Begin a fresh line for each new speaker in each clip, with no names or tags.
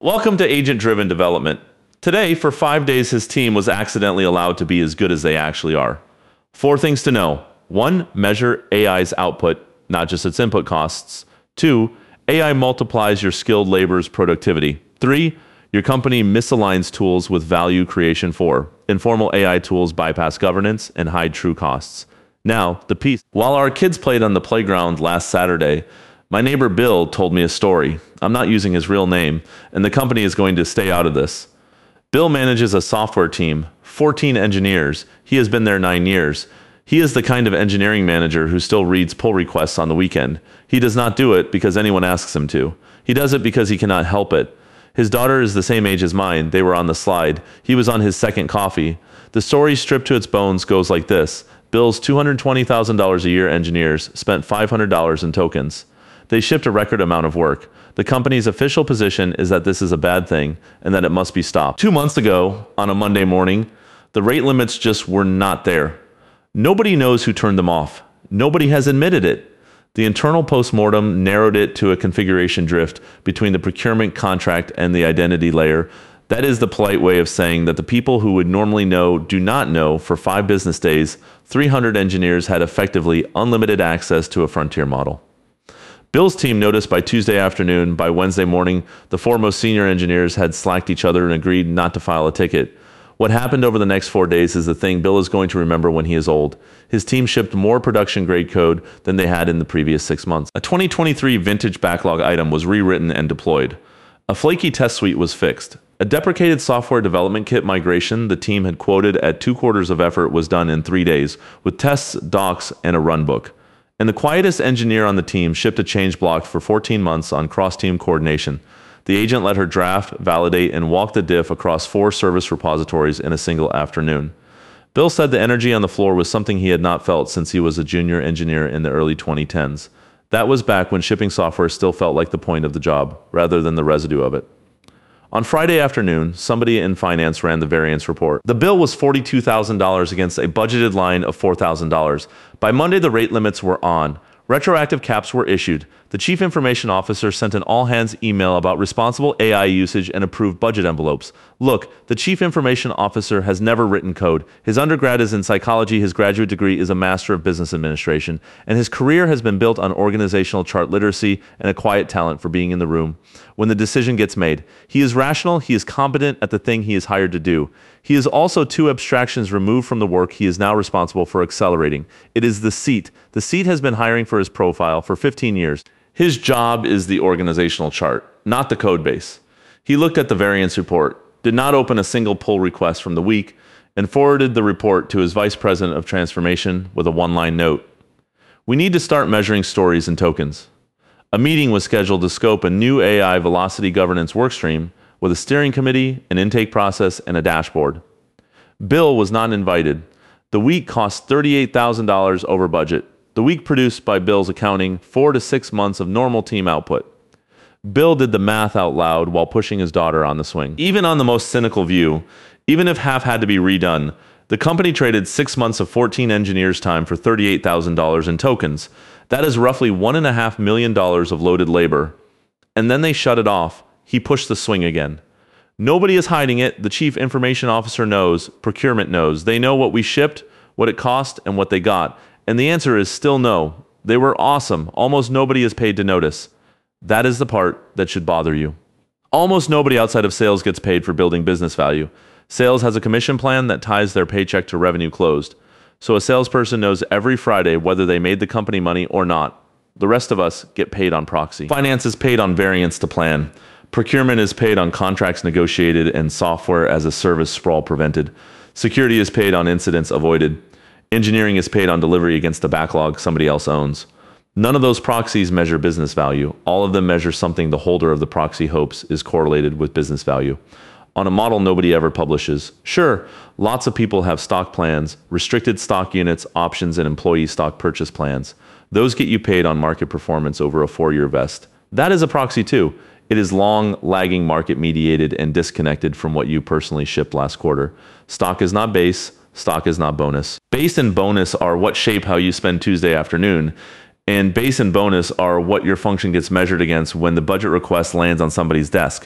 Welcome to Agent-Driven Development. Today, for 5 days, his team was accidentally allowed to be as good as they actually are. 4 things to know. 1. Measure AI's output, not just its input costs. 2. AI multiplies your skilled labor's productivity. 3. Your company misaligns tools with value creation. 4. Informal AI tools bypass governance and hide true costs. Now, the piece. While our kids played on the playground last Saturday, my neighbor Bill told me a story. I'm not using his real name, and the company is going to stay out of this. Bill manages a software team, 14 engineers. He has been there 9 years. He is the kind of engineering manager who still reads pull requests on the weekend. He does not do it because anyone asks him to. He does it because he cannot help it. His daughter is the same age as mine. They were on the slide. He was on his second coffee. The story, stripped to its bones, goes like this. Bill's $220,000 a year engineers spent $500 in tokens. They shipped a record amount of work. The company's official position is that this is a bad thing and that it must be stopped. 2 months ago, on a Monday morning, the rate limits just were not there. Nobody knows who turned them off. Nobody has admitted it. The internal postmortem narrowed it to a configuration drift between the procurement contract and the identity layer. That is the polite way of saying that the people who would normally know do not know. For 5 business days, 300 engineers had effectively unlimited access to a frontier model. Bill's team noticed by Tuesday afternoon. By Wednesday morning, the 4 most senior engineers had slacked each other and agreed not to file a ticket. What happened over the next 4 days is the thing Bill is going to remember when he is old. His team shipped more production-grade code than they had in the previous 6 months. A 2023 vintage backlog item was rewritten and deployed. A flaky test suite was fixed. A deprecated software development kit migration the team had quoted at 2/4 of effort was done in 3 days, with tests, docs, and a runbook. And the quietest engineer on the team shipped a change block for 14 months on cross-team coordination. The agent let her draft, validate, and walk the diff across 4 service repositories in a single afternoon. Bill said the energy on the floor was something he had not felt since he was a junior engineer in the early 2010s. That was back when shipping software still felt like the point of the job, rather than the residue of it. On Friday afternoon, somebody in finance ran the variance report. The bill was $42,000 against a budgeted line of $4,000. By Monday, the rate limits were on. Retroactive caps were issued. The chief information officer sent an all-hands email about responsible AI usage and approved budget envelopes. Look, the chief information officer has never written code. His undergrad is in psychology, his graduate degree is a master of business administration, and his career has been built on organizational chart literacy and a quiet talent for being in the room when the decision gets made. He is rational, he is competent at the thing he is hired to do. He is also 2 abstractions removed from the work he is now responsible for accelerating. It is the seat. The seat has been hiring for his profile for 15 years. His job is the organizational chart, not the code base. He looked at the variance report, did not open a single pull request from the week, and forwarded the report to his vice president of transformation with a 1-line note. We need to start measuring stories and tokens. A meeting was scheduled to scope a new AI velocity governance workstream with a steering committee, an intake process, and a dashboard. Bill was not invited. The week cost $38,000 over budget. The week produced by Bill's accounting 4 to 6 months of normal team output. Bill did the math out loud while pushing his daughter on the swing. Even on the most cynical view, even if half had to be redone, the company traded 6 months of 14 engineers' time for $38,000 in tokens. That is roughly $1.5 million of loaded labor. And then they shut it off. He pushed the swing again. Nobody is hiding it. The chief information officer knows. Procurement knows. They know what we shipped, what it cost, and what they got. And the answer is still no. They were awesome. Almost nobody is paid to notice. That is the part that should bother you. Almost nobody outside of sales gets paid for building business value. Sales has a commission plan that ties their paycheck to revenue closed. So a salesperson knows every Friday whether they made the company money or not. The rest of us get paid on proxy. Finance is paid on variance to plan. Procurement is paid on contracts negotiated and software as a service sprawl prevented. Security is paid on incidents avoided. Engineering is paid on delivery against the backlog somebody else owns. None of those proxies measure business value. All of them measure something the holder of the proxy hopes is correlated with business value. On a model nobody ever publishes. Sure, lots of people have stock plans, restricted stock units, options, and employee stock purchase plans. Those get you paid on market performance over a 4-year vest. That is a proxy too. It is long, lagging, market mediated, and disconnected from what you personally shipped last quarter. Stock is not base. Stock is not bonus. Base and bonus are what shape how you spend Tuesday afternoon, and base and bonus are what your function gets measured against when the budget request lands on somebody's desk.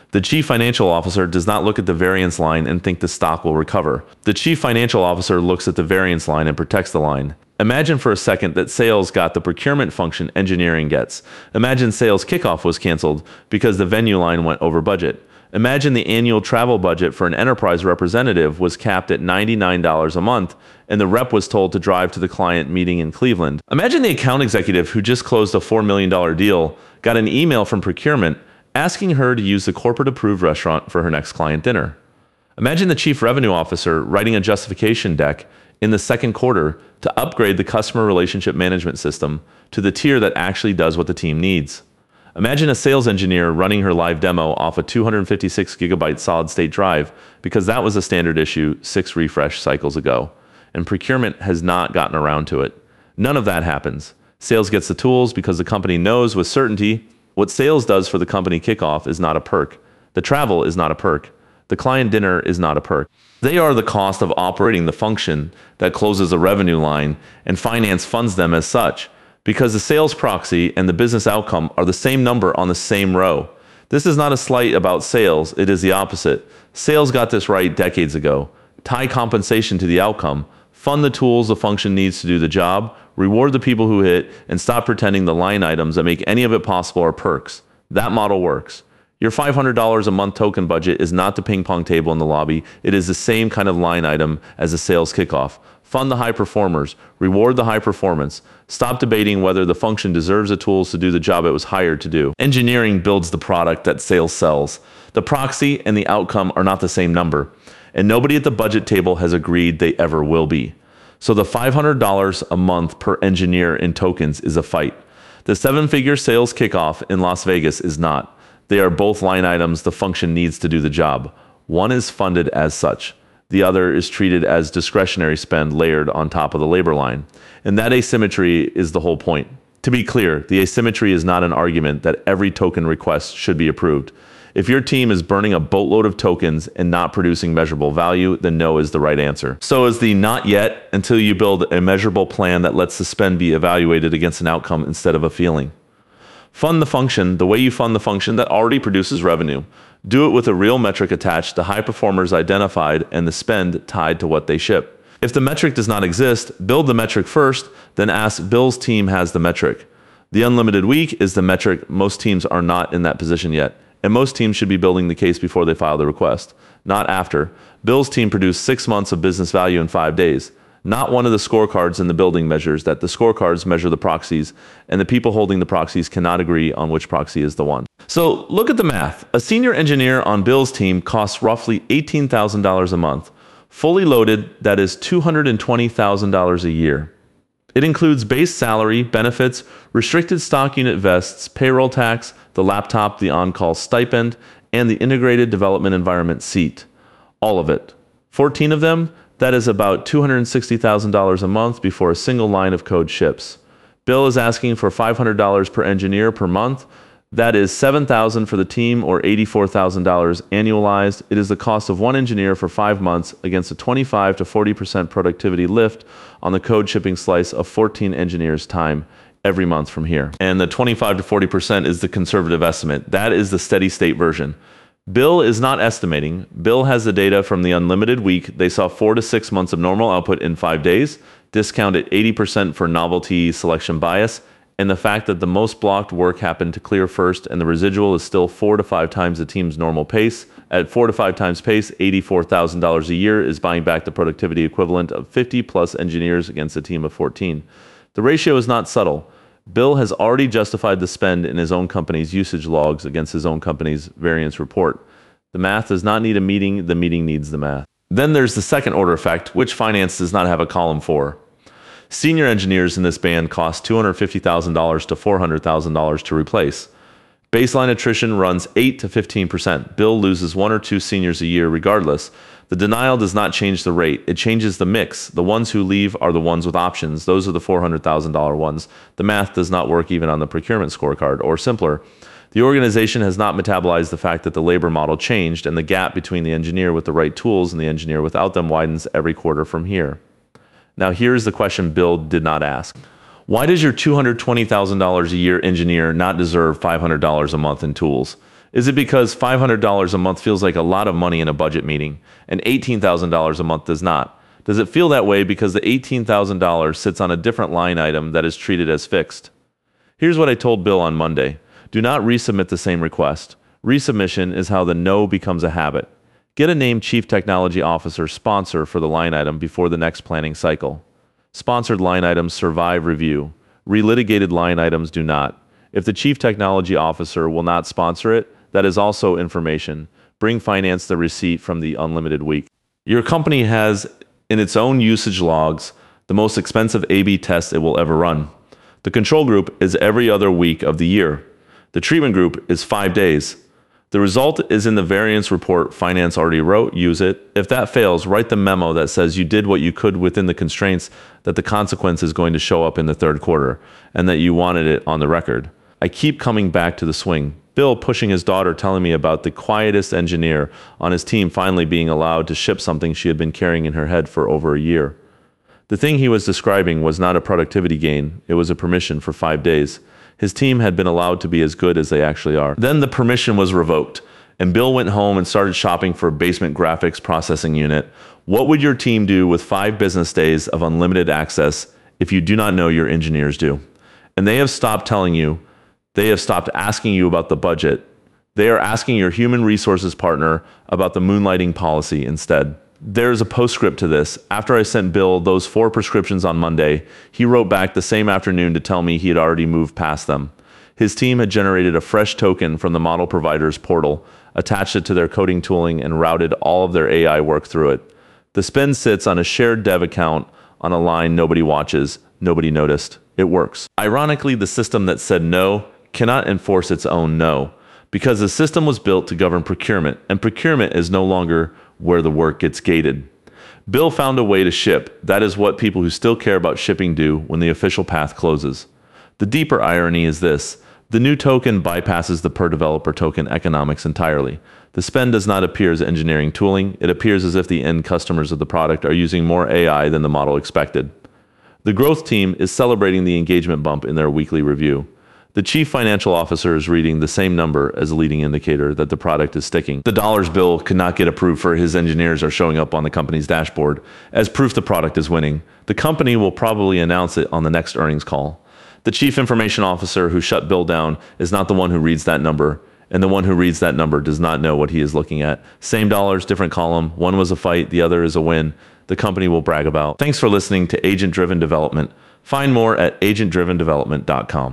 The chief financial officer does not look at the variance line and think the stock will recover. The chief financial officer looks at the variance line and protects the line. Imagine for a second that sales got the procurement function engineering gets. Imagine sales kickoff was canceled because the venue line went over budget. Imagine the annual travel budget for an enterprise representative was capped at $99 a month, and the rep was told to drive to the client meeting in Cleveland. Imagine the account executive who just closed a $4 million deal got an email from procurement asking her to use the corporate-approved restaurant for her next client dinner. Imagine the chief revenue officer writing a justification deck in the second quarter to upgrade the customer relationship management system to the tier that actually does what the team needs. Imagine a sales engineer running her live demo off a 256 gigabyte solid-state drive because that was a standard issue 6 refresh cycles ago, and procurement has not gotten around to it. None of that happens. Sales gets the tools because the company knows with certainty what sales does for the company kickoff is not a perk. The travel is not a perk. The client dinner is not a perk. They are the cost of operating the function that closes a revenue line, and finance funds them as such, because the sales proxy and the business outcome are the same number on the same row. This is not a slight about sales, it is the opposite. Sales got this right decades ago. Tie compensation to the outcome, fund the tools the function needs to do the job, reward the people who hit, and stop pretending the line items that make any of it possible are perks. That model works. Your $500 a month token budget is not the ping pong table in the lobby. It is the same kind of line item as a sales kickoff. Fund the high performers. Reward the high performance. Stop debating whether the function deserves the tools to do the job it was hired to do. Engineering builds the product that sales sells. The proxy and the outcome are not the same number, and nobody at the budget table has agreed they ever will be. So the $500 a month per engineer in tokens is a fight. The 7-figure sales kickoff in Las Vegas is not. They are both line items the function needs to do the job. One is funded as such. The other is treated as discretionary spend layered on top of the labor line. And that asymmetry is the whole point. To be clear, the asymmetry is not an argument that every token request should be approved. If your team is burning a boatload of tokens and not producing measurable value, then no is the right answer. So is the not yet until you build a measurable plan that lets the spend be evaluated against an outcome instead of a feeling. Fund the function the way you fund the function that already produces revenue. Do it with a real metric attached to high performers identified and the spend tied to what they ship. If the metric does not exist, build the metric first, then ask Bill's team has the metric. The unlimited week is the metric. Most teams are not in that position yet, and most teams should be building the case before they file the request, not after. Bill's team produced 6 months of business value in 5 days. Not one of the scorecards in the building measures that. The scorecards measure the proxies, and the people holding the proxies cannot agree on which proxy is the one. So look at the math. A senior engineer on Bill's team costs roughly $18,000 a month. Fully loaded, that is $220,000 a year. It includes base salary, benefits, restricted stock unit vests, payroll tax, the laptop, the on-call stipend, and the integrated development environment seat. All of it. 14 of them. That is about $260,000 a month before a single line of code ships. Bill is asking for $500 per engineer per month. That is $7,000 for the team or $84,000 annualized. It is the cost of one engineer for 5 months against a 25 to 40% productivity lift on the code shipping slice of 14 engineers' time every month from here. And the 25 to 40% is the conservative estimate. That is the steady state version. Bill is not estimating. Bill has the data from the unlimited week. They saw 4 to 6 months of normal output in 5 days, discount at 80% for novelty selection bias, and the fact that the most blocked work happened to clear first and the residual is still 4 to 5 times the team's normal pace. At 4 to 5 times pace, $84,000 a year is buying back the productivity equivalent of 50 plus engineers against a team of 14. The ratio is not subtle. Bill has already justified the spend in his own company's usage logs against his own company's variance report. The math does not need a meeting, the meeting needs the math. Then there's the second order effect, which finance does not have a column for. Senior engineers in this band cost $250,000 to $400,000 to replace. Baseline attrition runs 8 to 15%. Bill loses 1 or 2 seniors a year regardless. The denial does not change the rate. It changes the mix. The ones who leave are the ones with options. Those are the $400,000 ones. The math does not work even on the procurement scorecard. Or simpler, the organization has not metabolized the fact that the labor model changed and the gap between the engineer with the right tools and the engineer without them widens every quarter from here. Now here's the question Bill did not ask. Why does your $220,000 a year engineer not deserve $500 a month in tools? Is it because $500 a month feels like a lot of money in a budget meeting and $18,000 a month does not? Does it feel that way because the $18,000 sits on a different line item that is treated as fixed? Here's what I told Bill on Monday. Do not resubmit the same request. Resubmission is how the no becomes a habit. Get a named Chief Technology Officer sponsor for the line item before the next planning cycle. Sponsored line items survive review. Relitigated line items do not. If the Chief Technology Officer will not sponsor it, that is also information. Bring finance the receipt from the unlimited week. Your company has, in its own usage logs, the most expensive A/B test it will ever run. The control group is every other week of the year. The treatment group is 5 days. The result is in the variance report finance already wrote. Use it. If that fails, write the memo that says you did what you could within the constraints, that the consequence is going to show up in the third quarter, and that you wanted it on the record. I keep coming back to the swing. Bill pushing his daughter, telling me about the quietest engineer on his team finally being allowed to ship something she had been carrying in her head for over a year. The thing he was describing was not a productivity gain, it was a permission for 5 days. His team had been allowed to be as good as they actually are. Then the permission was revoked, and Bill went home and started shopping for a basement graphics processing unit. What would your team do with 5 business days of unlimited access if you do not know your engineers do? And they have stopped telling you. They have stopped asking you about the budget. They are asking your human resources partner about the moonlighting policy instead. There's a postscript to this. After I sent Bill those 4 prescriptions on Monday, he wrote back the same afternoon to tell me he had already moved past them. His team had generated a fresh token from the model provider's portal, attached it to their coding tooling, and routed all of their AI work through it. The spend sits on a shared dev account on a line nobody watches, nobody noticed. It works. Ironically, the system that said no cannot enforce its own no, because the system was built to govern procurement, and procurement is no longer where the work gets gated. Bill found a way to ship. That is what people who still care about shipping do when the official path closes. The deeper irony is this. The new token bypasses the per developer token economics entirely. The spend does not appear as engineering tooling. It appears as if the end customers of the product are using more AI than the model expected. The growth team is celebrating the engagement bump in their weekly review. The chief financial officer is reading the same number as a leading indicator that the product is sticking. The dollars Bill could not get approved for his engineers are showing up on the company's dashboard as proof the product is winning. The company will probably announce it on the next earnings call. The chief information officer who shut Bill down is not the one who reads that number, and the one who reads that number does not know what he is looking at. Same dollars, different column. One was a fight, the other is a win. The company will brag about. Thanks for listening to Agent Driven Development. Find more at agentdrivendevelopment.com.